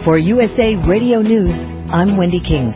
For USA Radio News, I'm Wendy King.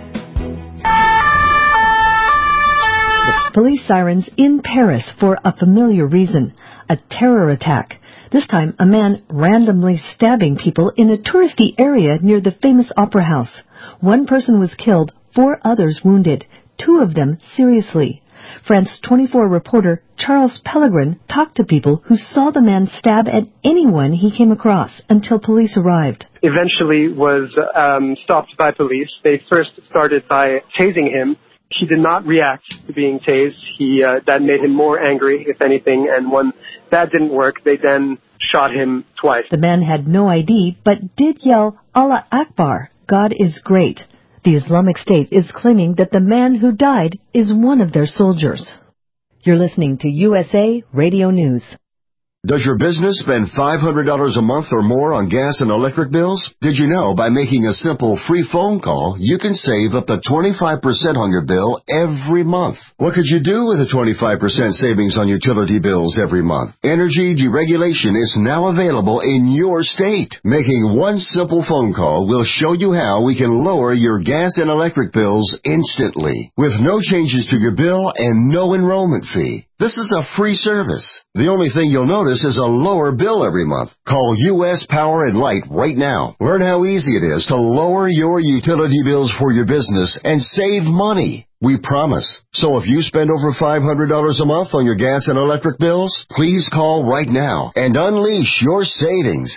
Police sirens in Paris for a familiar reason, a terror attack. This time, a man randomly stabbing people in a touristy area near the famous opera house. One person was killed, 4 others wounded, 2 of them seriously. France 24 reporter Charles Pellegrin talked to people who saw the man stab at anyone he came across until police arrived. Eventually was stopped by police. They first started by tasing him. He did not react to being tased. That made him more angry, if anything, and when that didn't work, they then shot him twice. The man had no ID, but did yell, Allah Akbar, God is great. The Islamic State is claiming that the man who died is one of their soldiers. You're listening to USA Radio News. Does your business spend $500 a month or more on gas and electric bills? Did you know by making a simple free phone call, you can save up to 25% on your bill every month? What could you do with a 25% savings on utility bills every month? Energy deregulation is now available in your state. Making one simple phone call will show you how we can lower your gas and electric bills instantly, with no changes to your bill and no enrollment fee. This is a free service. The only thing you'll notice is a lower bill every month. Call U.S. Power and Light right now. Learn how easy it is to lower your utility bills for your business and save money. We promise. So if you spend over $500 a month on your gas and electric bills, please call right now and unleash your savings.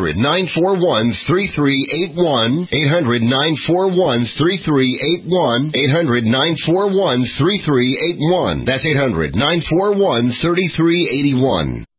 800-941-3381. 800-941-3381. 800-941-3381. That's 800-941-3381.